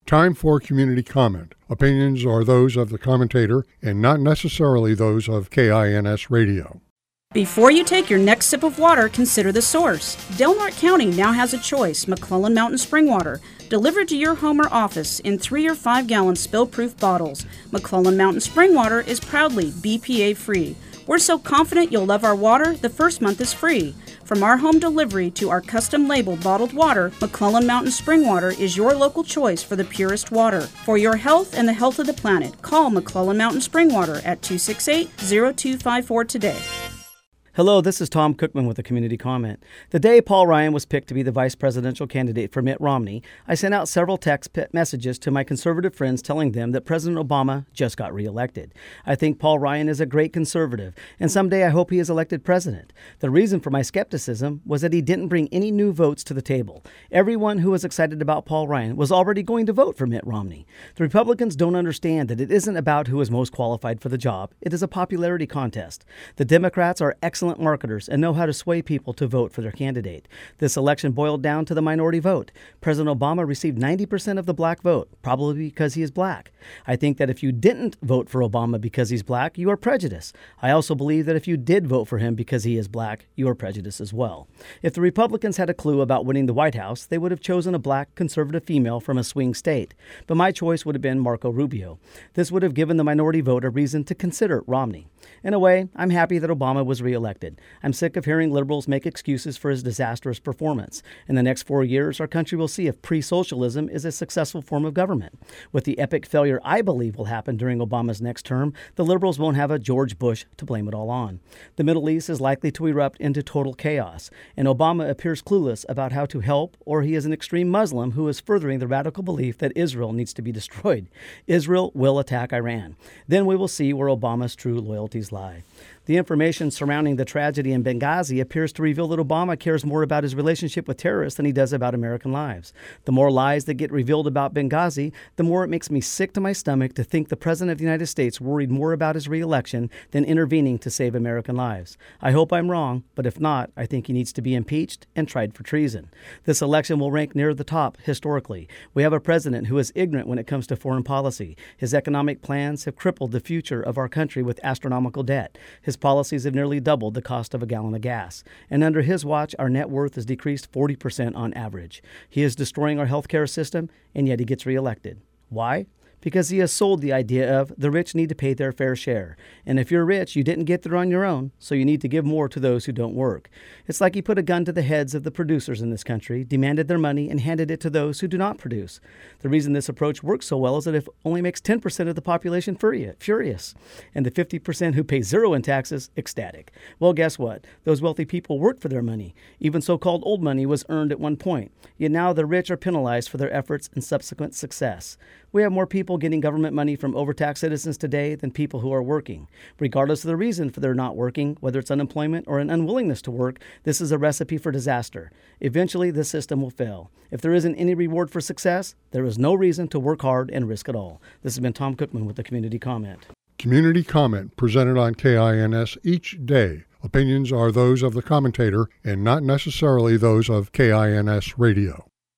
Time for community comment. Opinions are those of the commentator and not necessarily those of KINS Radio. Before you take your next sip of water, consider the source. Del Norte County now has a choice: McClellan Mountain Spring Water, delivered to your home or office in 3 or 5 gallon spill-proof bottles. McClellan Mountain Spring Water is proudly BPA-free. We're so confident you'll love our water, the first month is free. From our home delivery to our custom-labeled bottled water, McClellan Mountain Spring Water is your local choice for the purest water. For your health and the health of the planet, call McClellan Mountain Spring Water at 268-0254 today. Hello, this is Tom Cookman with a community comment. The day Paul Ryan was picked to be the vice presidential candidate for Mitt Romney, I sent out several text messages to my conservative friends telling them that President Obama just got reelected. I think Paul Ryan is a great conservative, and someday I hope he is elected president. The reason for my skepticism was that he didn't bring any new votes to the table. Everyone who was excited about Paul Ryan was already going to vote for Mitt Romney. The Republicans don't understand that it isn't about who is most qualified for the job. It is a popularity contest. The Democrats are excellent marketers and know how to sway people to vote for their candidate. This election boiled down to the minority vote. President Obama received 90% of the black vote, probably because he is black. I think that if you didn't vote for Obama because he's black, you are prejudiced. I also believe that if you did vote for him because he is black, you are prejudiced as well. If the Republicans had a clue about winning the White House, they would have chosen a black conservative female from a swing state. But my choice would have been Marco Rubio. This would have given the minority vote a reason to consider Romney. In a way, I'm happy that Obama was reelected. I'm sick of hearing liberals make excuses for his disastrous performance. In the next 4 years, our country will see if pre-socialism is a successful form of government. With the epic failure I believe will happen during Obama's next term, the liberals won't have a George Bush to blame it all on. The Middle East is likely to erupt into total chaos, and Obama appears clueless about how to help, or he is an extreme Muslim who is furthering the radical belief that Israel needs to be destroyed. Israel will attack Iran. Then we will see where Obama's true loyalties lie. The information surrounding the tragedy in Benghazi appears to reveal that Obama cares more about his relationship with terrorists than he does about American lives. The more lies that get revealed about Benghazi, the more it makes me sick to my stomach to think the President of the United States worried more about his re-election than intervening to save American lives. I hope I'm wrong, but if not, I think he needs to be impeached and tried for treason. This election will rank near the top historically. We have a president who is ignorant when it comes to foreign policy. His economic plans have crippled the future of our country with astronomical debt. His policies have nearly doubled the cost of a gallon of gas. And under his watch, our net worth has decreased 40% on average. He is destroying our healthcare system, and yet he gets reelected. Why? Because he has sold the idea of the rich need to pay their fair share. And if you're rich, you didn't get there on your own, so you need to give more to those who don't work. It's like he put a gun to the heads of the producers in this country, demanded their money, and handed it to those who do not produce. The reason this approach works so well is that it only makes 10% of the population furious, and the 50% who pay zero in taxes ecstatic. Well, guess what? Those wealthy people worked for their money. Even so-called old money was earned at one point. Yet now the rich are penalized for their efforts and subsequent success. We have more people getting government money from overtaxed citizens today than people who are working. Regardless of the reason for their not working, whether it's unemployment or an unwillingness to work, this is a recipe for disaster. Eventually, this system will fail. If there isn't any reward for success, there is no reason to work hard and risk it all. This has been Tom Cookman with the Community Comment. Community comment presented on KINS each day. Opinions are those of the commentator and not necessarily those of KINS Radio.